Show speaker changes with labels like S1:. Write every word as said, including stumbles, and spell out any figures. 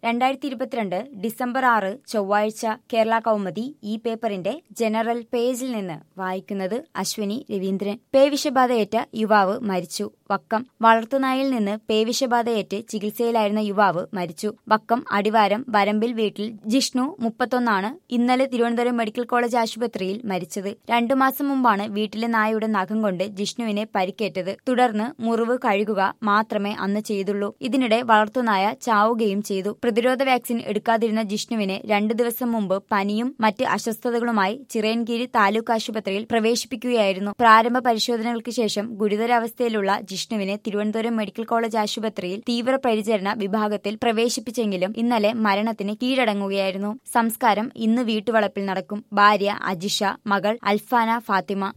S1: രണ്ടായിരത്തി ഇരുപത്തിരണ്ട് ഡിസംബർ ആറ് ചൊവ്വാഴ്ച കേരള കൗമുദി ഈ പേപ്പറിന്റെ ജനറൽ പേജിൽ നിന്ന് വായിക്കുന്നത് അശ്വിനി രവീന്ദ്രൻ. പേവിഷബാധയേറ്റ യുവാവ് മരിച്ചു. വക്കം. വളർത്തുനായിൽ നിന്ന് പേവിഷബാധയേറ്റ് ചികിത്സയിലായിരുന്ന യുവാവ് മരിച്ചു. വക്കം അടിവാരം വരമ്പിൽ വീട്ടിൽ ജിഷ്ണു മുപ്പത്തൊന്നാണ് ഇന്നലെ തിരുവനന്തപുരം മെഡിക്കൽ കോളേജ് ആശുപത്രിയിൽ മരിച്ചത്. രണ്ടു മാസം മുമ്പാണ് വീട്ടിലെ നായയുടെ നഖം കൊണ്ട് ജിഷ്ണുവിനെ പരിക്കേറ്റത്. തുടർന്ന് മുറിവ് കഴുകുക മാത്രമേ അന്ന് ചെയ്തുള്ളൂ. ഇതിനിടെ വളർത്തുനായ ചാവുകയും ചെയ്തു. പ്രതിരോധ വാക്സിൻ എടുക്കാതിരുന്ന ജിഷ്ണുവിനെ രണ്ടു ദിവസം മുമ്പ് പനിയും മറ്റ് അസ്വസ്ഥതകളുമായി ചിറയൻകീഴ് താലൂക്ക് ആശുപത്രിയിൽ പ്രവേശിപ്പിക്കുകയായിരുന്നു. പ്രാരംഭ പരിശോധനകൾക്ക് ശേഷം ഗുരുതരാവസ്ഥയിലുള്ള ജിഷ്ണുവിനെ തിരുവനന്തപുരം മെഡിക്കൽ കോളേജ് ആശുപത്രിയിൽ തീവ്രപരിചരണ വിഭാഗത്തിൽ പ്രവേശിപ്പിച്ചെങ്കിലും ഇന്നലെ മരണത്തിന് കീഴടങ്ങുകയായിരുന്നു. സംസ്കാരം ഇന്ന് വീട്ടുവളപ്പിൽ നടക്കും. ഭാര്യ അജിഷ, മകൾ അൽഫാന ഫാത്തിമ.